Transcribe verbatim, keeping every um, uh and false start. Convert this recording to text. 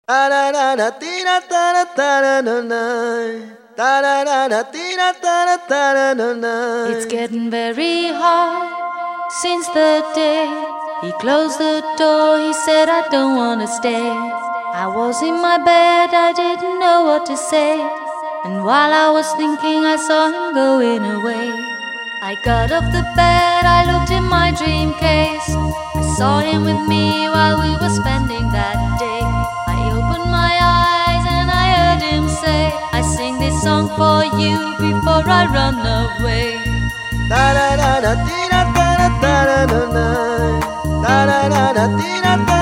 It's getting very hard since the day he closed the door. He said, I don't wanna stay. I was in my bed, I didn't know what to say. And while I was thinking, I saw him going away. I got off the bed, I looked in my dream case. I saw him with me while we were spending that day. I opened my eyes and I heard him say, I sing this song for you before I run away. Da da da da da da da da da da da da da da da.